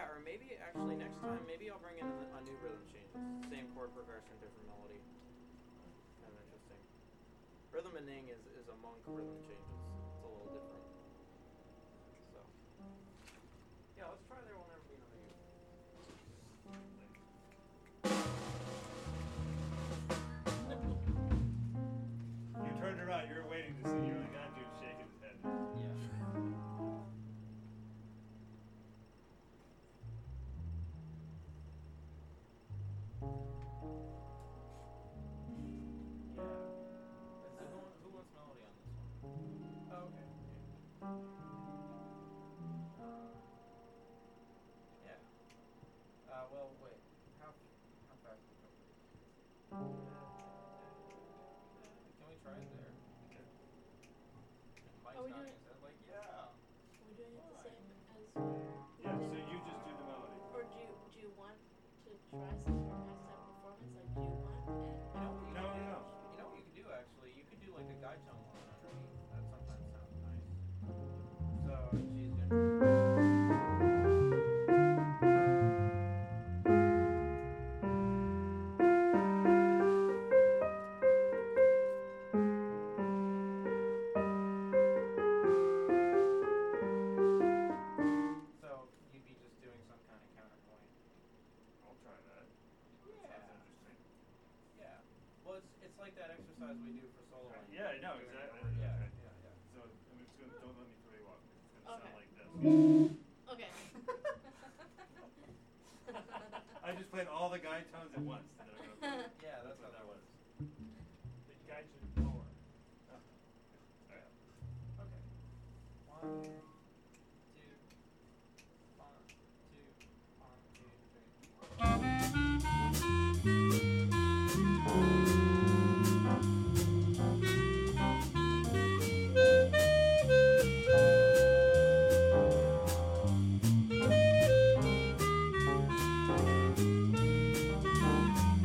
Yeah, or maybe actually next time, maybe I'll bring in a new rhythm changes. Same chord progression, different melody. Kind of interesting. Rhythm and Ning is a monk rhythm changes. It's a little different. So, yeah, let's try There Will Never Be Another You. You turned around. You were waiting to see. You only got dude shaking his head. Yeah. Who wants melody on this one? Oh, okay. Yeah. Well, wait. How fast can we go? Can we try it there? Okay. Mike's Are we nodding doing- his head like, yeah. We're doing it the same as, Yeah. So you just do the melody. or do you want to try since we're past that performance? Like, do you want it? You know what you could do actually? You could do like a guide tone line underneath. That sometimes sounds nice. So she's So you'd be just doing some kind of counterpoint. I'll try that. Yeah. Sounds interesting. Yeah. Well, it's like that exercise we do for soloing. Yeah, I know Doing it exactly. over- Yeah, Okay. yeah, yeah. So I'm just gonna don't let me throw you off. It's gonna Okay. sound like this. Okay. I just played all the guide tones at once. And then I'm gonna play. Yeah, that's how that works. The guide should lower. Alright. Okay. 1, 2, 1, 2, 3.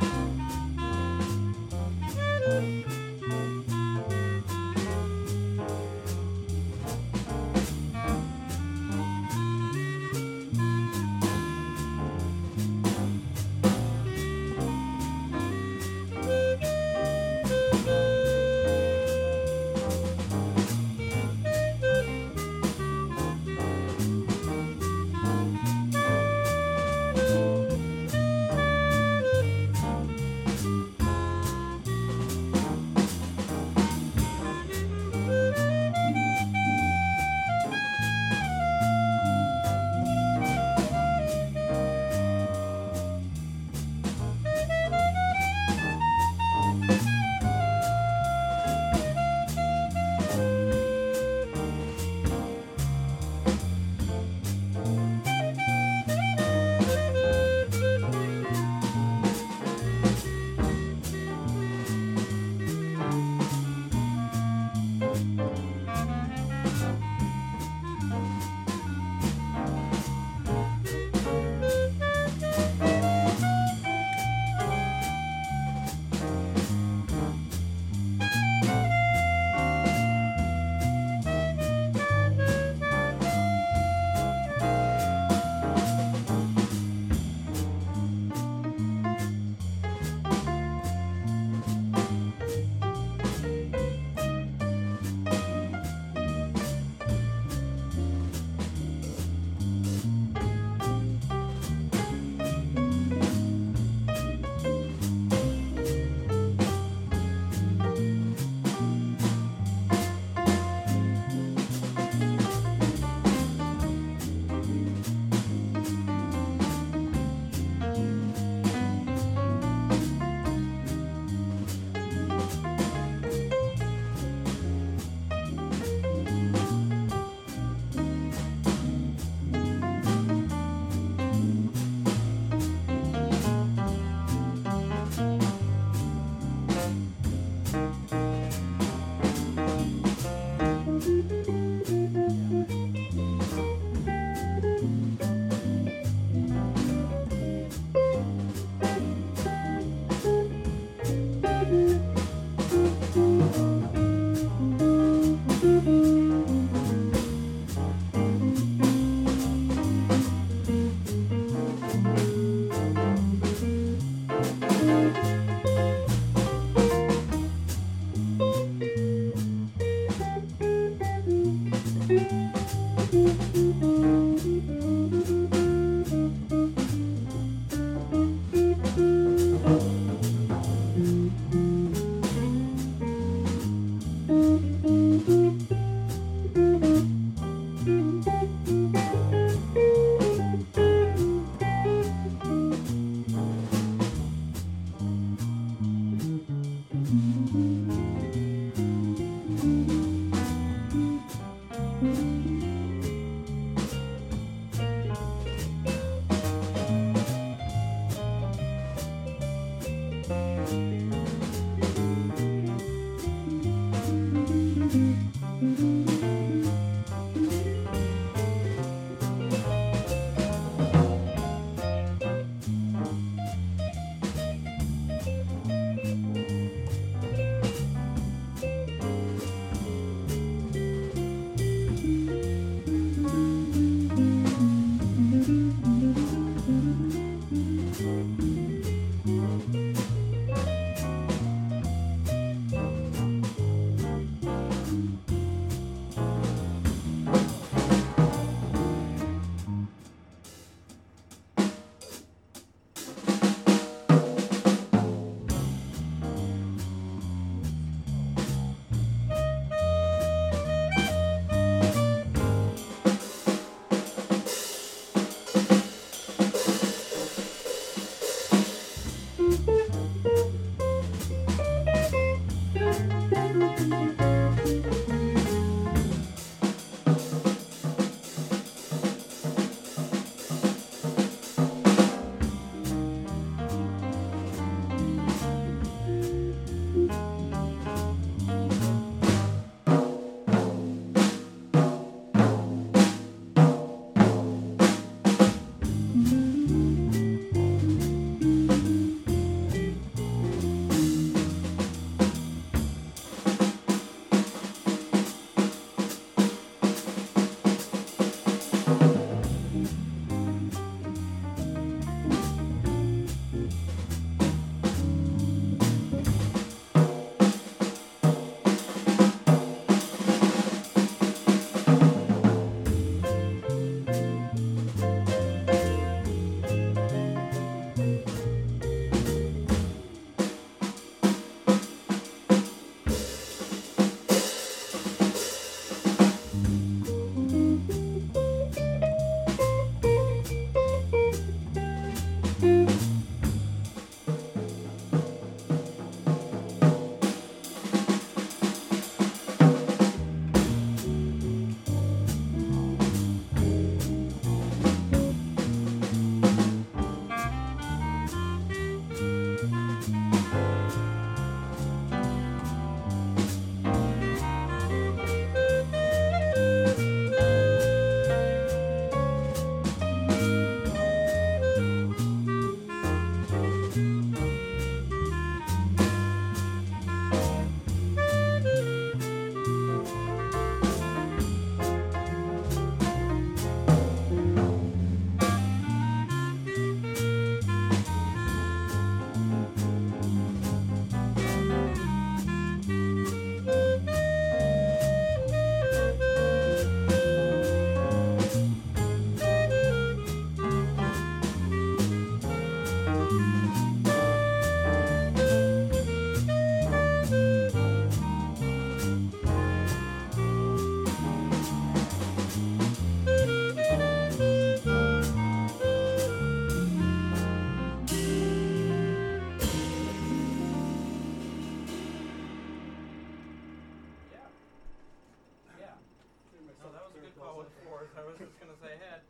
I was just gonna say head.